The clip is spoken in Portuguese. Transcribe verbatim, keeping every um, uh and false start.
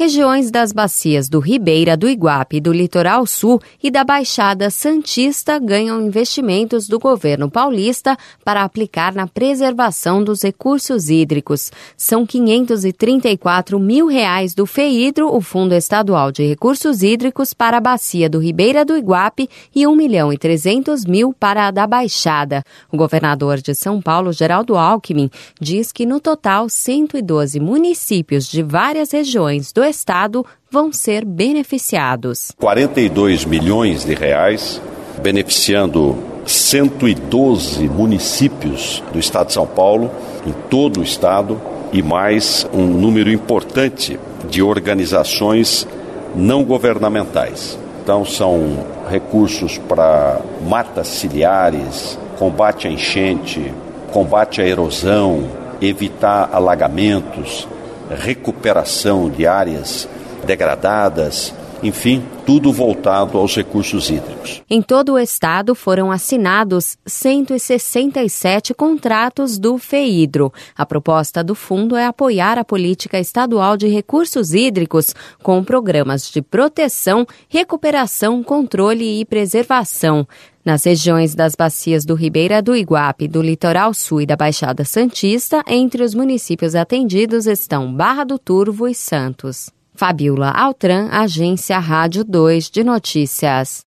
regiões das bacias do Ribeira, do Iguape, do Litoral Sul e da Baixada Santista ganham investimentos do governo paulista para aplicar na preservação dos recursos hídricos. São quinhentos e trinta e quatro mil reais do FEHIDRO, o Fundo Estadual de Recursos Hídricos, para a bacia do Ribeira do Iguape e um milhão e trezentos mil para a da Baixada. O governador de São Paulo, Geraldo Alckmin, diz que no total cento e doze municípios de várias regiões do estado vão ser beneficiados. quarenta e dois milhões de reais, beneficiando cento e doze municípios do estado de São Paulo, em todo o estado, e mais um número importante de organizações não governamentais. Então são recursos para matas ciliares, combate à enchente, combate à erosão, evitar alagamentos, recuperação de áreas degradadas, enfim, tudo voltado aos recursos hídricos. Em todo o estado foram assinados cento e sessenta e sete contratos do FEHIDRO. A proposta do fundo é apoiar a política estadual de recursos hídricos com programas de proteção, recuperação, controle e preservação. Nas regiões das bacias do Ribeira do Iguape, do Litoral Sul e da Baixada Santista, entre os municípios atendidos estão Barra do Turvo e Santos. Fabiola Altran, Agência Rádio dois de Notícias.